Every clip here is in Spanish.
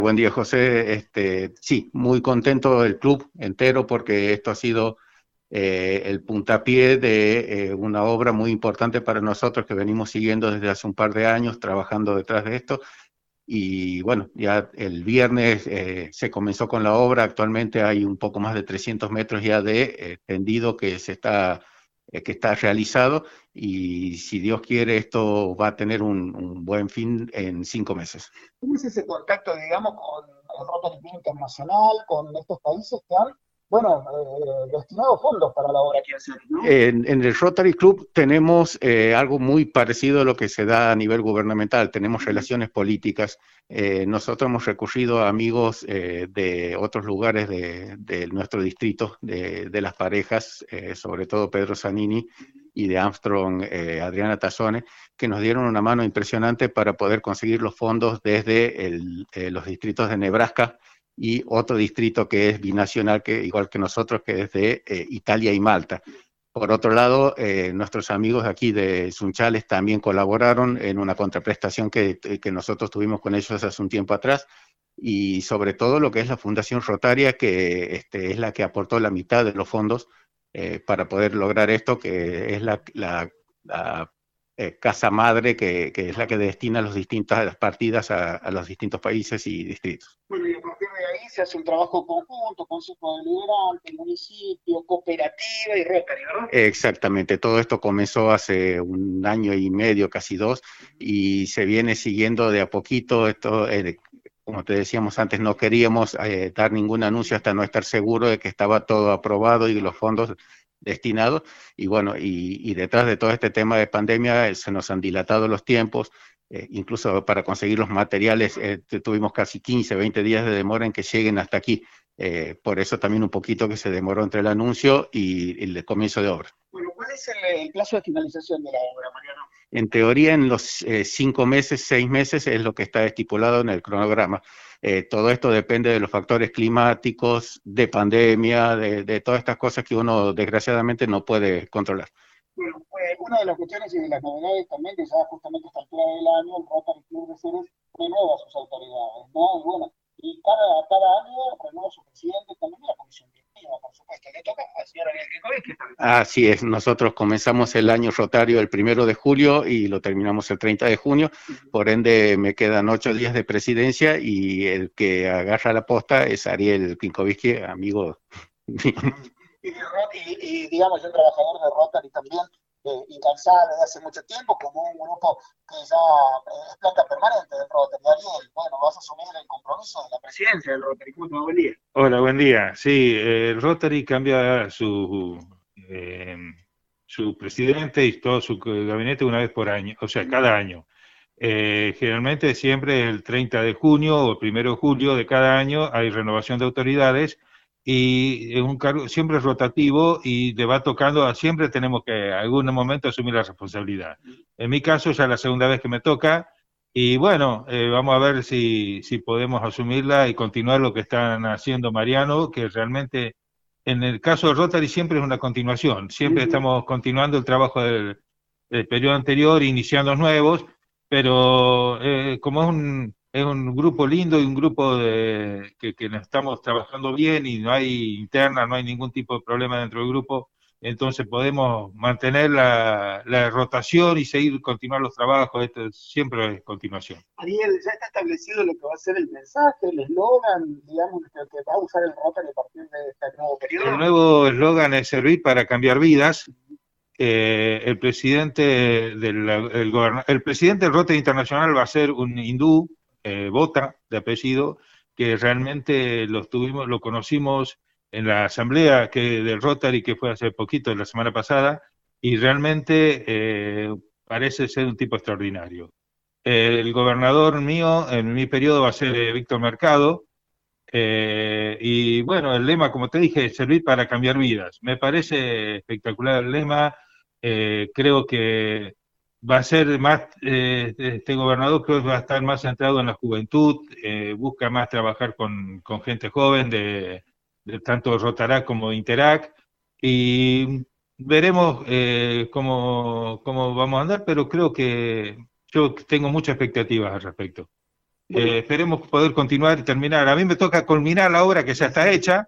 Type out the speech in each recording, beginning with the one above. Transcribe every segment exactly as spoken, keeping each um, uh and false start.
Buen día, José. Este, sí, muy contento el club entero porque esto ha sido eh, el puntapié de eh, una obra muy importante para nosotros que venimos siguiendo desde hace un par de años, trabajando detrás de esto. Y bueno, ya el viernes eh, se comenzó con la obra. Actualmente hay un poco más de trescientos metros ya de eh, tendido que se está, eh, que está realizado. Y si Dios quiere, esto va a tener un, un buen fin en cinco meses. ¿Cómo es ese contacto, digamos, con el Rotary Club Internacional, con estos países que han, bueno, eh, destinado fondos para la obra que hacen, ¿no? En, en el Rotary Club tenemos eh, algo muy parecido a lo que se da a nivel gubernamental. Tenemos relaciones políticas. Eh, nosotros hemos recurrido a amigos eh, de otros lugares de, de nuestro distrito, de, de las parejas, eh, sobre todo Pedro Zanini y de Armstrong, eh, Adriana Tazzone, que nos dieron una mano impresionante para poder conseguir los fondos desde el, eh, los distritos de Nebraska y otro distrito que es binacional, que igual que nosotros, que es de eh, Italia y Malta. Por otro lado, eh, nuestros amigos aquí de Sunchales también colaboraron en una contraprestación que, que nosotros tuvimos con ellos hace un tiempo atrás, y sobre todo lo que es la Fundación Rotaria, que este, es la que aportó la mitad de los fondos eh, para poder lograr esto, que es la, la, la eh, casa madre que, que es la que destina los distintas las partidas a, a los distintos países y distritos. Bueno, y a partir de ahí se hace un trabajo conjunto, Consejo Deliberante, municipio, cooperativa y Rotary, ¿verdad? Exactamente, todo esto comenzó hace un año y medio, casi dos, y se viene siguiendo de a poquito. Esto, eh, como te decíamos antes, no queríamos eh, dar ningún anuncio hasta no estar seguro de que estaba todo aprobado y los fondos destinados. Y bueno, y, y detrás de todo este tema de pandemia eh, se nos han dilatado los tiempos. Eh, incluso para conseguir los materiales eh, tuvimos casi quince, veinte días de demora en que lleguen hasta aquí. Eh, por eso también un poquito que se demoró entre el anuncio y, y el comienzo de obra. Bueno, ¿cuál es el, el plazo de finalización de la obra, Mariano? En teoría, en los eh, cinco meses, seis meses es lo que está estipulado en el cronograma. Eh, todo esto depende de los factores climáticos, de pandemia, de, de todas estas cosas que uno desgraciadamente no puede controlar. Bueno, pues una de las cuestiones y de las novedades también que ya justamente a esta altura del año el Rotary Club de Ceres renueva sus autoridades, ¿no? Y bueno, y cada, cada año renueva su presidente, también la comisión directiva, por supuesto. Le toca al señor Ariel Gregory, que está bien. Así es, nosotros comenzamos el año rotario el primero de julio y lo terminamos el treinta de junio, por ende me quedan ocho días de presidencia y el que agarra la posta es Ariel Klinkoviski, amigo mío. Y, y, y digamos, yo un trabajador de Rotary también, eh, incansable desde hace mucho tiempo, como un grupo que ya eh, es planta permanente del Rotary. Ariel, bueno, vas a asumir el compromiso de la presidencia del Rotary. ¿Cómo te va? Buen día. Hola, buen día. Sí, eh, el Rotary cambia su, eh, su presidente y todo su gabinete una vez por año, o sea, cada año. Eh, generalmente siempre el treinta de junio o el primero de julio de cada año hay renovación de autoridades y es un cargo siempre es rotativo y le va tocando, siempre tenemos que en algún momento asumir la responsabilidad. En mi caso ya es la segunda vez que me toca y bueno, eh, vamos a ver si, si podemos asumirla y continuar lo que están haciendo Mariano, que realmente en el caso de Rotary siempre es una continuación, siempre estamos continuando el trabajo del, del periodo anterior, iniciando nuevos, pero eh, como es un, es un grupo lindo y un grupo de, que, que estamos trabajando bien y no hay interna, no hay ningún tipo de problema dentro del grupo, entonces podemos mantener la, la rotación y seguir, continuar los trabajos, esto siempre es continuación. Ariel, ¿ya está establecido lo que va a ser el mensaje, el eslogan, digamos, que, que va a usar el Rotary a partir de este nuevo periodo? El nuevo eslogan es servir para cambiar vidas. Eh, el presidente del el, el presidente del Rotary Internacional va a ser un hindú, eh, Bota, de apellido, que realmente lo, tuvimos, lo conocimos en la asamblea que, del Rotary que fue hace poquito, la semana pasada, y realmente eh, parece ser un tipo extraordinario. Eh, el gobernador mío en mi periodo va a ser eh, Víctor Mercado, eh, y bueno, el lema, como te dije, es servir para cambiar vidas. Me parece espectacular el lema. Eh, creo que va a ser más, eh, este gobernador creo que va a estar más centrado en la juventud, eh, busca más trabajar con, con gente joven de, de tanto Rotarac como Interac, y veremos eh, cómo, cómo vamos a andar, pero creo que yo tengo muchas expectativas al respecto. Eh, esperemos poder continuar y terminar. A mí me toca culminar la obra que ya está hecha,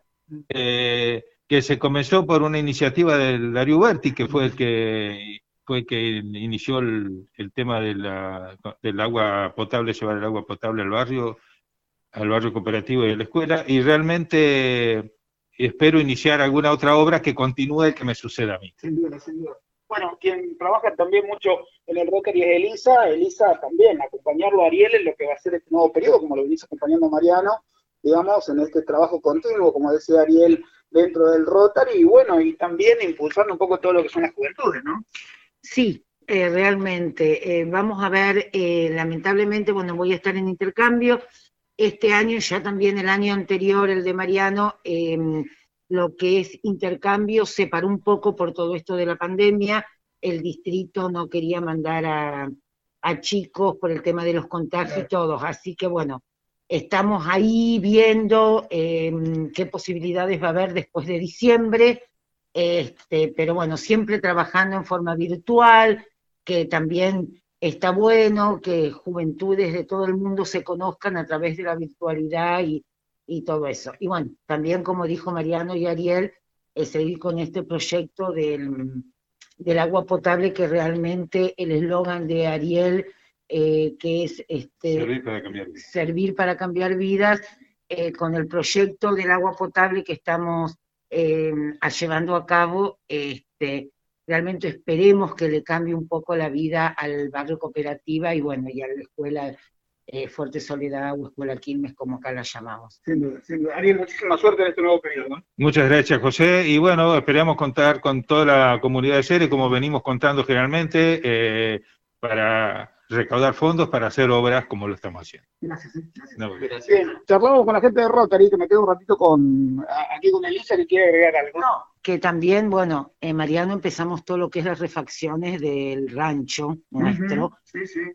eh, que se comenzó por una iniciativa del Darío Berti, que fue el que fue el que inició el, el tema de la, del agua potable, llevar el agua potable al barrio, al barrio cooperativo y a la escuela, y realmente espero iniciar alguna otra obra que continúe el que me suceda a mí. Sin duda, sin duda. Bueno, quien trabaja también mucho en el Rotary es Elisa, Elisa también, acompañarlo a Ariel en lo que va a ser este nuevo periodo, como lo venís acompañando Mariano, digamos, en este trabajo continuo, como decía Ariel, dentro del Rotary, y bueno, y también impulsando un poco todo lo que son las juventudes, ¿no? Sí, eh, realmente. Eh, vamos a ver, eh, lamentablemente, bueno, voy a estar en intercambio. Este año, ya también el año anterior, el de Mariano, eh, lo que es intercambio se paró un poco por todo esto de la pandemia. El distrito no quería mandar a, a chicos por el tema de los contagios y todos. Así que bueno, estamos ahí viendo eh, qué posibilidades va a haber después de diciembre. Este, pero bueno, siempre trabajando en forma virtual, que también está bueno que juventudes de todo el mundo se conozcan a través de la virtualidad y, y todo eso. Y bueno, también como dijo Mariano y Ariel, eh, seguir con este proyecto del, del agua potable, que realmente el eslogan de Ariel, eh, que es este, servir para cambiar vidas, servir para cambiar vidas, eh, con el proyecto del agua potable que estamos Eh, llevando a cabo, este, realmente esperemos que le cambie un poco la vida al barrio Cooperativa y bueno, y a la escuela eh, Fuerte Soledad o Escuela Quilmes, como acá la llamamos. Sin duda, sin duda. Ariel, muchísima suerte en este nuevo periodo, ¿no? Muchas gracias, José, y bueno, esperamos contar con toda la comunidad de Ceres, como venimos contando generalmente, eh, para recaudar fondos para hacer obras como lo estamos haciendo. Gracias, ¿eh? Gracias. No, gracias. Bien, charlamos con la gente de Rotary, que me quedo un ratito con aquí con Elisa, que quiere agregar algo. No, que también, bueno, eh, Mariano, empezamos todo lo que es las refacciones del rancho nuestro. Uh-huh. Sí, sí.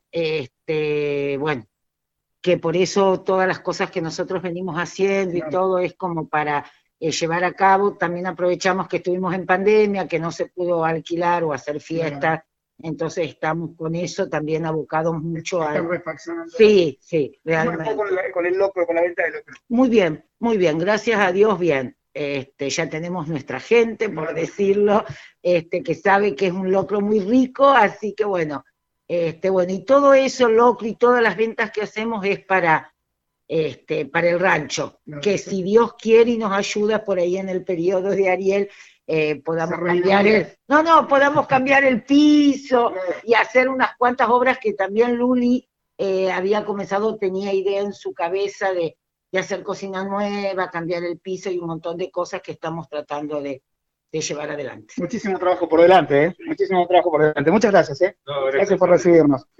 Este, bueno, que por eso todas las cosas que nosotros venimos haciendo y claro, todo es como para eh, llevar a cabo. También aprovechamos que estuvimos en pandemia, que no se pudo alquilar o hacer fiestas. Claro. Entonces estamos con eso también abocados mucho a... Sí, sí, realmente. Con, la, con el locro, con la venta de locro. Muy bien, muy bien, gracias a Dios, bien. Este, ya tenemos nuestra gente, por decirlo, este, que sabe que es un locro muy rico, así que bueno, este, bueno, y todo eso, locro y todas las ventas que hacemos es para, este, para el rancho, no, que sí, si Dios quiere y nos ayuda por ahí en el periodo de Ariel, Eh, podamos cambiar el, no, no, podamos cambiar el piso y hacer unas cuantas obras que también Luli eh, había comenzado, tenía idea en su cabeza de, de hacer cocina nueva, cambiar el piso y un montón de cosas que estamos tratando de, de llevar adelante. Muchísimo trabajo por delante, ¿eh? Muchísimo trabajo por delante. Muchas gracias, ¿eh? No, gracias, gracias por recibirnos.